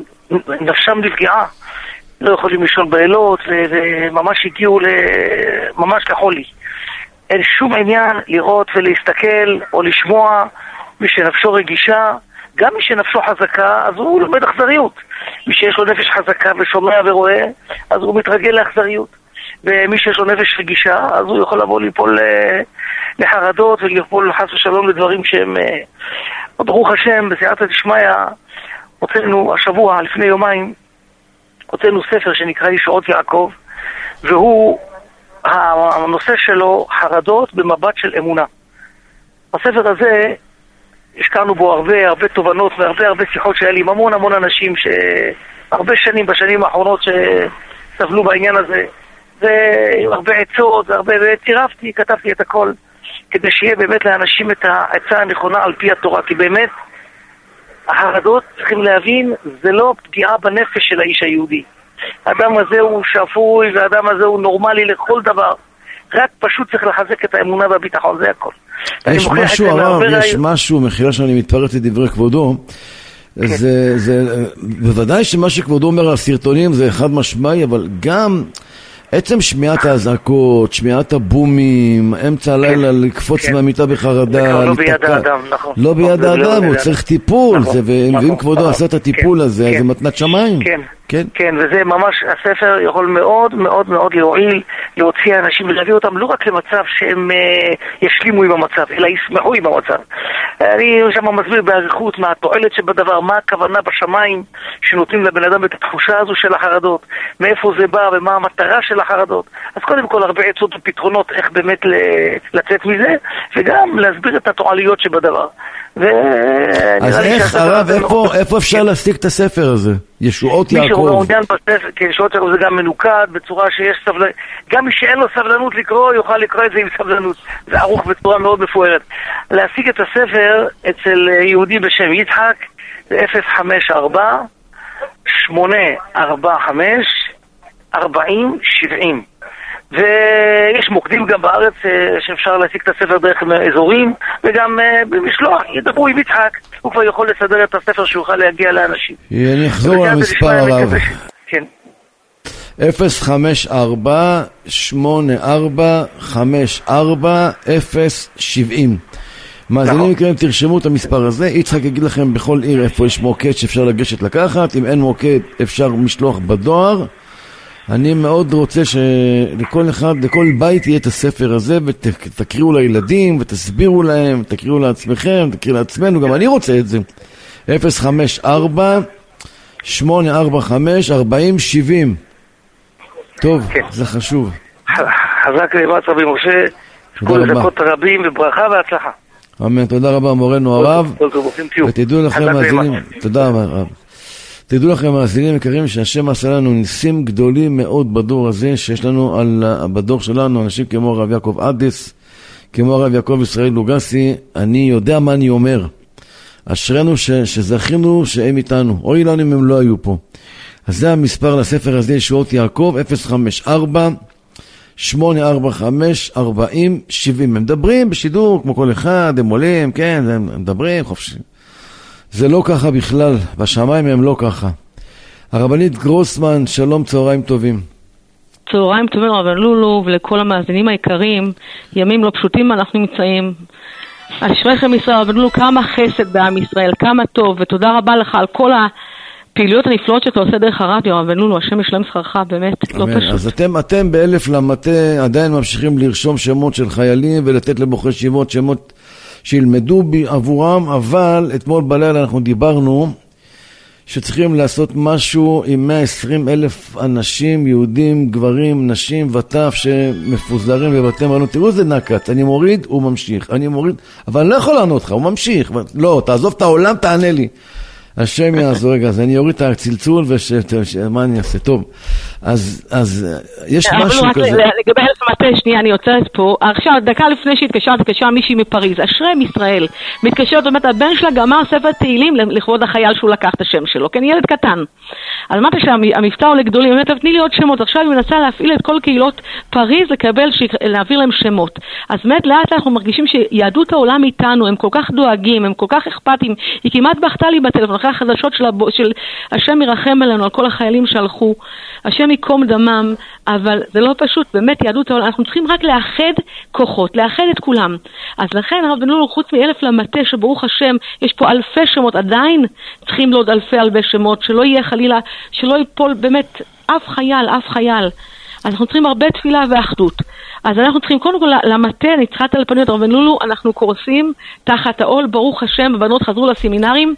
נפשם נפגעה, לא יכולים לישון בלילות, וממש הגיעו ממש לחולי. אין שום עניין לראות ולהסתכל או לשמוע. מי שנפשו רגישה, גם מי שנפשו חזקה, אז הוא לומד אכזריות. מי שיש לו נפש חזקה ושומע ורואה, אז הוא מתרגל לאכזריות. ומי שיש לו נפש רגישה, אז הוא יכול לבוא ליפול לחרדות וליפול חס ושלום לדברים שהם, ברוך השם, בסייעתא דשמיא, הוצאנו השבוע, לפני יומיים, הוצאנו ספר שנקרא ישועות יעקב, והוא, הנושא שלו, חרדות במבט של אמונה. הספר הזה, השקענו בו הרבה הרבה תובנות והרבה הרבה שיחות שהיה לי עם המון המון אנשים שהרבה שנים, בשנים האחרונות שסבלו בעניין הזה, והרבה עצות, והרבה, וצירפתי, כתבתי את הכל, כדי שיהיה באמת לאנשים את העצה הנכונה על פי התורה, כי באמת, החרדות, צריכים להבין, זה לא פגיעה בנפש של האיש היהודי. האדם הזה הוא שפוי, והאדם הזה הוא נורמלי לכל דבר. רק פשוט צריך לחזק את האמונה והביטחון, זה הכל. יש משהו הרב, יש משהו, מחילה שאני מתפרץ לדברי כבודו, זה, זה, בוודאי שמה שכבודו אומר על סרטונים זה חד משמעי, אבל גם עצם שמיעת האזעקות, שמיעת הבומים, אמצע הלילה לקפוץ מהמיטה בחרדה, לא ביד האדם, נכון. לא ביד האדם, הוא צריך טיפול, ואם כבודו עשה את הטיפול הזה, זה מתנת שמיים. כן, כן, כן, וזה ממש, הספר יכול מאוד מאוד מאוד להועיל, להוציא אנשים ולהביא אותם לא רק למצב שהם ישלימו עם המצב, אלא ישמחו עם המצב. אני שם מסביר בעריכות מה התועלת שבדבר, מה הכוונה בשמיים שנותנים לבן אדם את התחושה הזו של החרדות, מאיפה זה בא ומה המטרה של החרדות. אז קודם כל הרבה עצות ופתרונות איך באמת לצאת מזה, וגם להסביר את התועליות שבדבר. אז איך, הרב, איפה אפשר להשיג את הספר הזה? ישועות יעקב. מי שהוא מעוניין בספר, כי ישועות יעקב זה גם מנוקד בצורה שיש סבלנות, גם מי שאין לו סבלנות לקרוא, יוכל לקרוא את זה עם סבלנות. זה ערוך בצורה מאוד מפוארת. להשיג את הספר אצל יהודי בשם יצחק, זה אפס חמש ארבע שמונה ארבע חמש ארבעים שבעים. ויש מוקדים גם בארץ שאפשר להשיג את הספר דרך אזורים, וגם במשלוח, ידברו עם יצחק, הוא כבר יכול לסדר את הספר שיוכל להגיע לאנשים. אני אחזור על המספר הרב. כן. אפס חמש ארבע שמונה ארבע חמש ארבע אפס שבעים. מאזינים יקרים, תרשמו את המספר הזה, יצחק יגיד לכם בכל עיר איפה יש מוקד שאפשר לגשת לקחת, אם אין מוקד אפשר משלוח בדואר. אני מאוד רוצה שלכל אחד, לכל בית יהיה את הספר הזה, ותקריאו לילדים, ותסבירו להם, תקריאו לעצמכם, תקריאו לעצמנו, גם אני רוצה את זה. אפס חמש ארבע שמונה ארבע חמש ארבעים שבעים. טוב, כן. זה חשוב. חזק לבאת רבי משה, כל דקות רבים וברכה והצלחה. אמן, תודה רבה מורנו הרב. ותדעו לכם מאזינים, תודה רבה. תדעו לכם מאזינים יקרים שהשם עשה לנו ניסים גדולים מאוד בדור הזה, שיש לנו על, בדור שלנו אנשים כמו הרב יעקב אדס, כמו הרב יעקב ישראל לוגסי. אני יודע מה אני אומר. אשרנו ש, שזכינו שהם איתנו, אוי לנו אם הם לא היו פה. אז זה המספר לספר הזה, ישועות יעקב, אפס חמש ארבע שמונה ארבע חמש ארבעים שבעים. הם מדברים בשידור כמו כל אחד, הם עולים, כן, הם מדברים חופשי. זה לא ככה בכלל, בשמיים הם לא ככה. הרבנית גרוסמן, שלום, צהריים טובים. צהריים טובים רבן לולו, ולכל המאזינים היקרים, ימים לא פשוטים אנחנו נמצאים. אשריכם ישראל, רבן לולו, כמה חסד בעם ישראל, כמה טוב, ותודה רבה לך על כל הפעילויות הנפלאות שאתה עושה דרך הרדיו, רבן לולו, השם ישלם שכרך, באמת, לא פשוט. אז אתם, אתם באלף למטה עדיין ממשיכים לרשום שמות של חיילים, ולתת לבוחרי ישיבות שמות שילמדו עבורם, אבל אתמול בלילה אנחנו דיברנו שצריכים לעשות משהו עם מאה ועשרים אלף אנשים, יהודים, גברים, נשים וטף שמפוזרים בבתי מלון. תראו זה נקט, אני מוריד, הוא ממשיך, אני מוריד, אבל אני לא יכול לענות לך, הוא ממשיך. לא, תעזוב את העולם, תענה לי. השם יעזור, רגע, אז אני אוריד את הצלצול, ומה אני אעשה? טוב, אז, אז יש משהו כזה. לגבי אלף מטה, שנייה, אני יוצאת פה. עכשיו, דקה לפני שהתקשרת, התקשרה מישהי מפריז, אשרם ישראל, מתקשרת, באמת, הבן שלה גמר ספר תהילים לכבוד החייל שהוא לקח את השם שלו, כן, ילד קטן. אז אמרתי שהמבטא עולה גדולים, באמת, תני לי עוד שמות. עכשיו היא מנסה להפעיל את כל קהילות פריז, לקבל, להעביר להם שמות. אז באמת, לאט אנחנו מרגישים שיהדות העולם איתנו, הם כל כך דואגים, הם כל כך אכפתים. היא כמעט בכתה לי בטלפון, אחרי החדשות של, הבו, של השם ירחם עלינו, על כל החיילים שהלכו, השם יקום דמם, אבל זה לא פשוט, באמת יהדות העולם, אנחנו צריכים רק לאחד כוחות, לאחד את כולם. אז לכן הרב בן לולו, חוץ מאלף למטה, שברוך השם, יש פה אלפי שמות, עדיין צריכים לעוד אלפי אלפי שמות, שלא יהיה חלילה, שלא ייפול באמת אף חייל, אף חייל. אז אנחנו צריכים הרבה תפילה ואחדות. אז אנחנו צריכים קודם כל למטה, נצחת על פניות רב בן לולו, אנחנו קורסים תחת העול, ברוך השם, הבנות חזרו לסמינרים.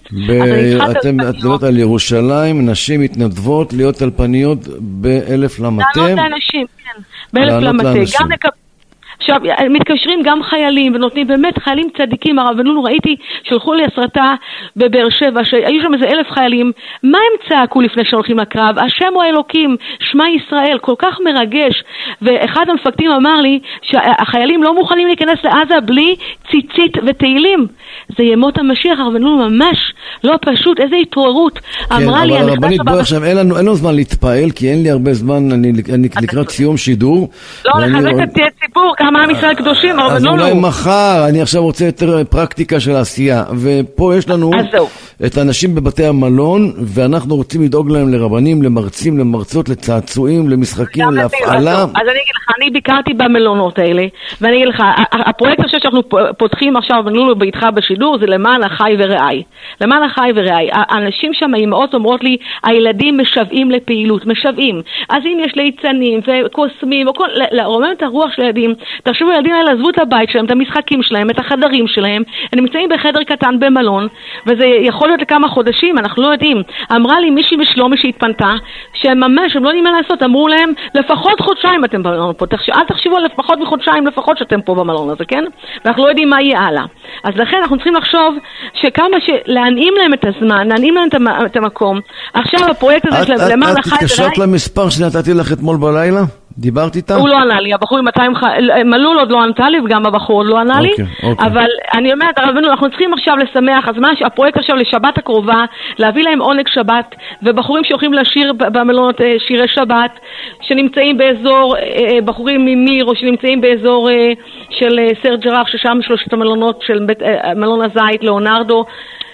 אתם מדברות על ירושלים, נשים מתנדבות להיות טלפניות באלף למטה. לענות לאנשים, כן, באלף למטה. גם לקבל... עכשיו, מתקשרים גם חיילים, ונותנים באמת חיילים צדיקים. הרב בן לולו, ראיתי, שלחו לי הסרטה בבאר שבע, שהיו שם איזה אלף חיילים. מה הם צעקו לפני שהולכים לקרב? השם הוא האלוקים, שמע ישראל, כל כך מרגש. ואחד המפקדים אמר לי, שהחיילים לא מוכנים להיכנס לעזה בלי ציצית ותהילים. זה ימות המשיח, הרב בן לולו, ממש לא פשוט, איזה התעוררות. כן, אבל הרבנית, בואי עכשיו, אין לנו, אין לנו זמן להתפעל, כי אין לי הרבה זמן, אני, אני לקראת סיום שידור. לא, לחזק את הציבור, כמה עם ישראל קדושים, אבל אז לא אולי לא. מחר, אני עכשיו רוצה יותר פרקטיקה של העשייה, ופה יש לנו את האנשים בבתי המלון, ואנחנו רוצים לדאוג להם לרבנים, למרצים, למרצות, לצעצועים, למשחקים, להפעלה. אז אני אגיד לך, אני ביקרתי במלונות האלה, ואני אגיד לך, הפרויקט עכשיו שאנחנו פותחים עכשיו, בן לולו ביתך בשידור, זה למען החי ורעי. למען החי ורעי. האנשים שם, האמהות אומרות לי, הילדים משוועים לפעילות, משוועים. אז אם יש ליצנים וקוסמים, לרומם את הרוח של הילדים, תחשבו, הילדים האלה עזבו את הבית שלהם, את המשחקים שלהם, את החדרים שלהם, הם נמצאים בחדר קטן במלון, וזה יכול להיות לכמה חודשים, אנחנו לא יודעים. אמרה לי מישהי משלומי שהתפנתה, שממש, הם לא יודעים מה לעשות, אמרו להם, לפחות חודשיים אתם במלון פה, אל תחשבו על לפחות מחודשיים, לפחות שאתם פה במלון הזה, כן? ואנחנו לא יודעים מה יהיה הלאה. אז לכן אנחנו צריכים לחשוב שכמה להנעים להם את הזמן, להנעים להם את המקום. עכשיו הפרויקט הזה, למען החי את התקשרת למספר שנתתי לך אתמול בלילה? דיברת איתה? הוא לא ענה לי, הבחור עם מאתיים, מלול עוד לא ענתה לי, וגם הבחור עוד לא ענה לי, אבל אני אומרת, אנחנו צריכים עכשיו לשמח, אז מה, הפרויקט עכשיו לשבת הקרובה, להביא להם עונג שבת, ובחורים שיוכלים לשיר במלונות שירי שבת, שנמצאים באזור, בחורים ממיר, או שנמצאים באזור של סר ג'רח, ששם שלושת המלונות של מלון הזית, לאונרדו,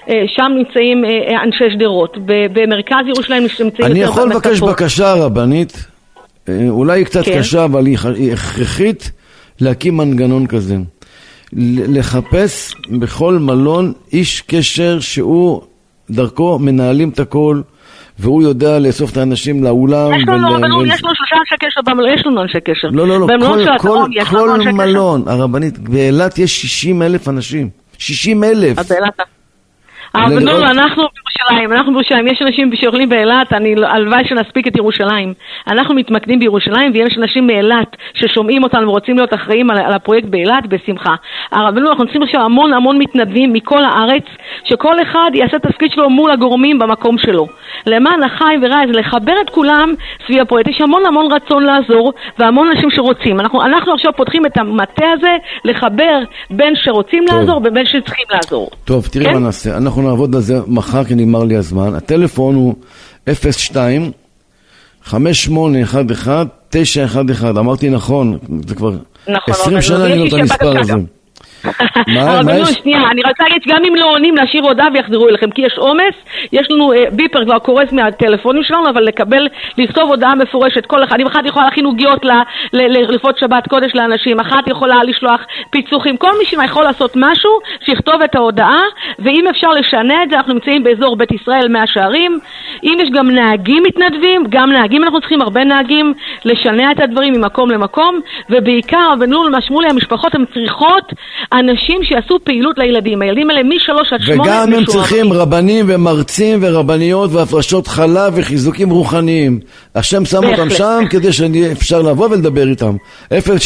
שם נמצאים אנשי שדרות, במרכז ירושלים נמצאים... אני יכול לבקש בקשה רבנית? אולי היא קצת כן. קשה, אבל היא הכרחית להקים מנגנון כזה. לחפש בכל מלון איש קשר שהוא דרכו מנהלים את הכל, והוא יודע לאסוף את האנשים לאולם. יש לנו רבנות, יש לנו שלושה אנשי קשר במלון, יש לנו אנשי קשר. לא, לא, לא, כל מלון, הרבנית, באילת יש שישים אלף אנשים. שישים אלף. אז באילת... אבל לא, אנחנו בירושלים, אנחנו בירושלים, יש אנשים שאוכלים באילת, אני הלוואי שנספיק את ירושלים. אנחנו מתמקדים בירושלים, ויש אנשים מאילת ששומעים אותנו ורוצים להיות אחראים על, על הפרויקט באילת בשמחה. אבל לא, אנחנו צריכים עכשיו המון המון מתנדבים מכל הארץ, שכל אחד יעשה את התפקיד שלו מול הגורמים במקום שלו. למען החיים ורעי, זה לחבר את כולם סביב הפרויקט. יש המון המון רצון לעזור, והמון אנשים שרוצים. אנחנו, אנחנו עכשיו פותחים את המטה הזה, לחבר בין שרוצים טוב. לעזור ובין שצריכים לעזור. טוב, תראי כן? מה נעשה. אנחנו נעבוד על זה מחר כי נגמר לי הזמן. הטלפון הוא אפס שתיים חמש שמונה אחת אחת תשע אחת אחת. אמרתי נכון, זה כבר נכון, עשרים שנה אני לא את המספר הזה. אבל נו, שנייה, אני רוצה להגיד שגם אם לא עונים להשאיר הודעה ויחזרו אליכם, כי יש עומס, יש לנו ביפר כבר קורס מהטלפונים שלנו, אבל לקבל, לכתוב הודעה מפורשת, כל אחד, אם אחת יכולה להכין עוגיות לפות שבת קודש לאנשים, אחת יכולה לשלוח פיצוחים, כל מי שיכול לעשות משהו, שיכתוב את ההודעה, ואם אפשר לשנה את זה, אנחנו נמצאים באזור בית ישראל מאה שערים, אם יש גם נהגים מתנדבים, גם נהגים אנחנו צריכים הרבה נהגים, לשנה את הדברים ממקום למקום, ובעיקר, בנול משמולי, המשפחות הן צריכות אנשים שיעשו פעילות לילדים, הילדים האלה משלוש עד שמונה וגם הם צריכים רבנים ומרצים ורבניות והפרשות חלב וחיזוקים רוחניים. השם שם אותם שם כדי שאפשר לבוא ולדבר איתם. אפס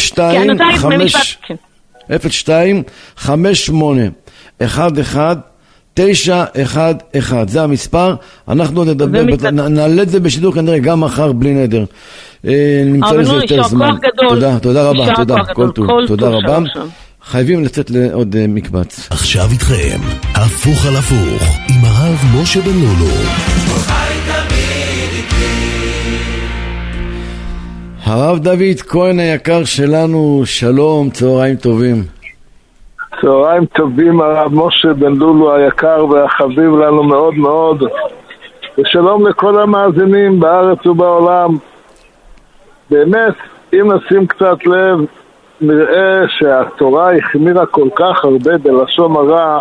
שתיים חמש שמונה אחת אחת תשע אחת אחת, זה המספר. אנחנו נדבר, נעלה את זה בשידור כנראה גם מחר בלי נדר. נמצא לזה יותר זמן. תודה, תודה רבה, תודה, כל טוב, תודה רבה. חייבים לצאת לעוד מקבץ. עכשיו איתכם, הפוך על הפוך, עם הרב משה בן לולו. הרב דוד כהן היקר שלנו, שלום, צהריים טובים. צהריים טובים, הרב משה בן לולו היקר והחביב לנו מאוד מאוד. ושלום לכל המאזינים בארץ ובעולם. באמת, אם נשים קצת לב, נראה שהתורה החמירה כל כך הרבה בלשון הרע,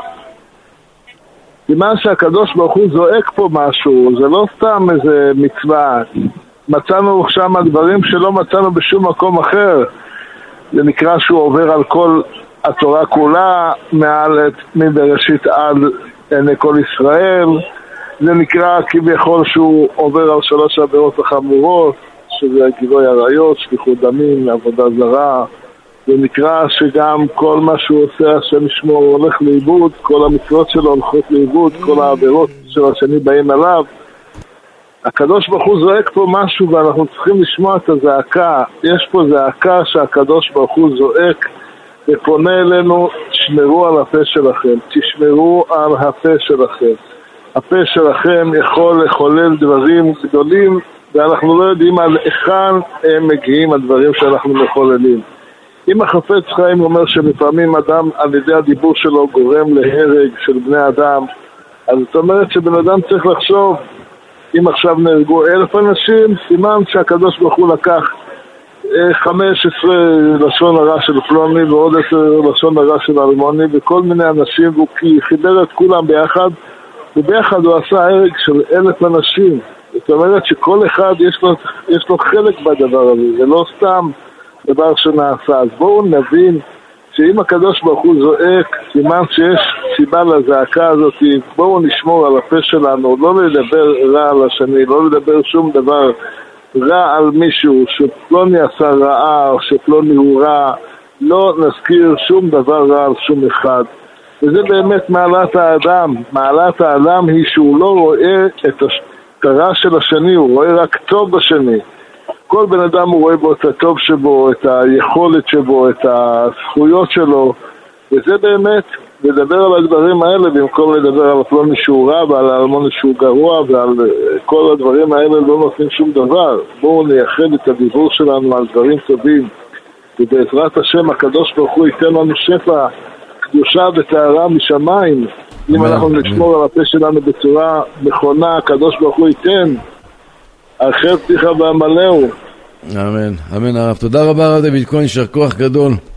סימן שהקדוש ברוך הוא זועק פה משהו, זה לא סתם איזה מצווה. מצאנו שם דברים שלא מצאנו בשום מקום אחר. זה נקרא שהוא עובר על כל התורה כולה, מעל מבראשית עד עיני כל ישראל. זה נקרא כביכול שהוא עובר על שלוש עבירות החמורות, שזה גילוי עריות, שפיכות דמים, עבודה זרה. זה נקרא שגם כל מה שהוא עושה, השם ישמור, הולך לאיבוד, כל המצוות שלו הולכות לאיבוד, כל העבירות של השני באים עליו. הקדוש ברוך הוא זועק פה משהו ואנחנו צריכים לשמוע את הזעקה. יש פה זעקה שהקדוש ברוך הוא זועק ופונה אלינו, תשמרו על הפה שלכם, תשמרו על הפה שלכם. הפה שלכם יכול לחולל דברים גדולים ואנחנו לא יודעים על היכן הם מגיעים הדברים שאנחנו מחוללים. אם החפץ חיים אומר שלפעמים אדם על ידי הדיבור שלו גורם להרג של בני אדם, אז זאת אומרת שבן אדם צריך לחשוב, אם עכשיו נהרגו אלף אנשים, סימן שהקדוש ברוך הוא לקח חמש עשרה לשון הרע של פלוני ועוד עשר לשון הרע של אלמוני וכל מיני אנשים, והוא חיבר את כולם ביחד, וביחד הוא עשה הרג של אלף אנשים. זאת אומרת שכל אחד יש לו, יש לו חלק בדבר הזה, זה לא סתם דבר שנעשה. אז בואו נבין שאם הקדוש ברוך הוא זועק, סימן שיש סיבה לזעקה הזאת. בואו נשמור על הפה שלנו, לא לדבר רע על השני, לא לדבר שום דבר רע על מישהו, שפלוני עשה רעה או שפלוני הוא רע, לא נזכיר שום דבר רע על שום אחד. וזה באמת מעלת האדם. מעלת האדם היא שהוא לא רואה את הרע של השני, הוא רואה רק טוב בשני. כל בן אדם הוא רואה בו את הטוב שבו, את היכולת שבו, את הזכויות שלו, וזה באמת, לדבר על הדברים האלה במקום לדבר על פלוני שהוא רע ועל אלמוני שהוא גרוע ועל כל הדברים האלה לא נותנים שום דבר. בואו נייחד את הדיבור שלנו על דברים טובים, ובעזרת השם הקדוש ברוך הוא ייתן לנו שפע קדושה וטהרה משמיים. אם אנחנו נשמור על הפה שלנו בצורה נכונה, הקדוש ברוך הוא ייתן אחר פתיחה והמלאו. אמן, אמן הרב. תודה רבה הרב דוד כהן, יישר כוח גדול.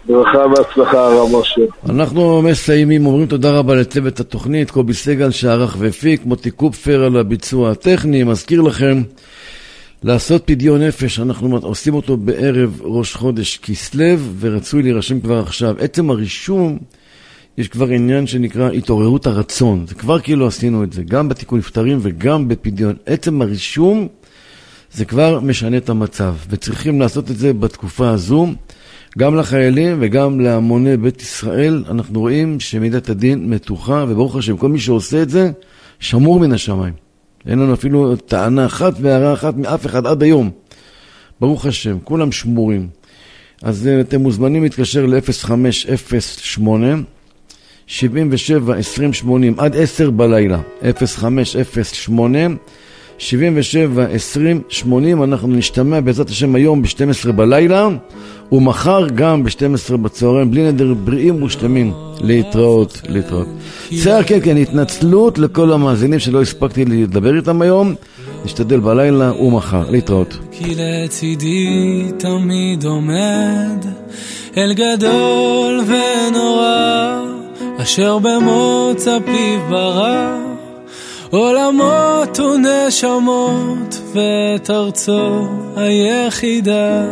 ברכה והצלחה הרב משה. אנחנו מסיימים, אומרים תודה רבה לצוות התוכנית, קובי סגל שערך והפיק, מוטי קופפר על הביצוע הטכני. מזכיר לכם לעשות פדיון נפש, אנחנו עושים אותו בערב ראש חודש כסלו, ורצוי להירשם כבר עכשיו. עצם הרישום, יש כבר עניין שנקרא התעוררות הרצון, זה כבר כאילו עשינו את זה, גם בתיקון נפטרים וגם בפדיון. עצם הרישום זה כבר משנה את המצב, וצריכים לעשות את זה בתקופה הזו, גם לחיילים וגם להמוני בית ישראל. אנחנו רואים שמידת הדין מתוחה, וברוך השם, כל מי שעושה את זה, שמור מן השמיים. אין לנו אפילו טענה אחת והערה אחת מאף אחד עד היום. ברוך השם, כולם שמורים. אז אתם מוזמנים להתקשר ל-אפס חמש אפס שמונה שבעים ושבע עשרים שמונים עד עשר בלילה. אפס חמש אפס שמונה שבעים ושבע עשרים שמונים. אנחנו נשתמע בעזרת השם היום ב-שתים עשרה בלילה, ומחר גם ב-שתים עשרה בצהריים, בלי נדר, בריאים ושלמים. להתראות, להתראות. בסדר, כן, כן, התנצלות לכל המאזינים שלא הספקתי לדבר איתם היום. נשתדל בלילה ומחר. להתראות. כי לצידי תמיד עומד אל גדול ונורא, אשר במוצא פיו ברא עולמות ונשמות ואת ארצו היחידה.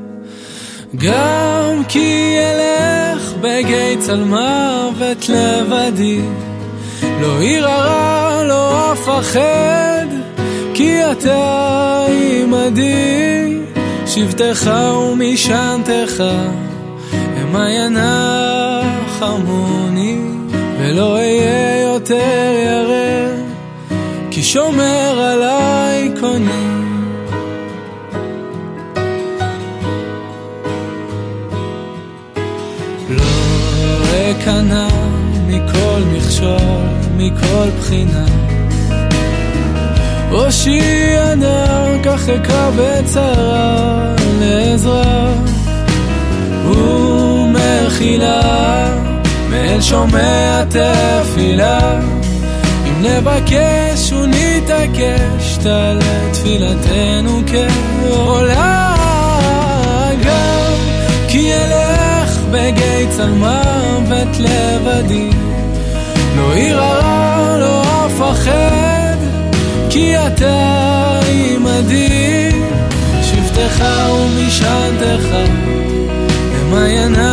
גם כי אלך בגיא צל מוות לבדי, לא ירא לא אפחד, כי אתה עמדי. שבטך ומשענתך המה ינחמוני, ולא אהיה יותר ירא, כי שומר עליי קוני. לא אכנע מכל מכשול, מכל בחינה, ראשי ענר, כך אקרא בצרה לעזרה ומחילה, מאל שומע תפילה. אם נבקש ונתעקש, תעלה תפילתנו כעולה. גם כי אלך בגיא צל מוות לבדי, לא ירא לא אפחד, כי אתה עמדי. שבטך ומשענתך המה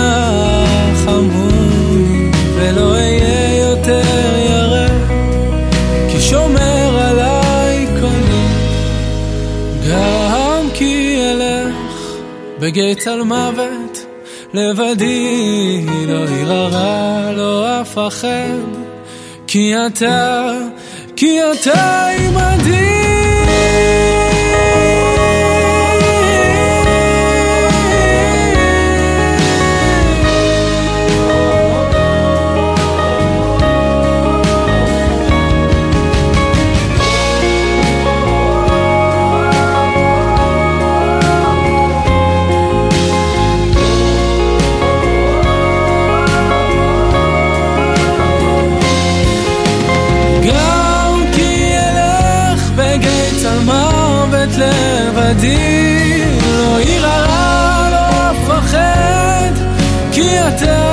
ינחמוני, ולא אהיה יותר ירא, כי שומר עליי קוני. גם כי אלך בגיא צל מוות לבדי, לא ירא לא אפחד, כי אתה כי אתה עמדי. לבדי, לא ירא לא אפחד, כי אתה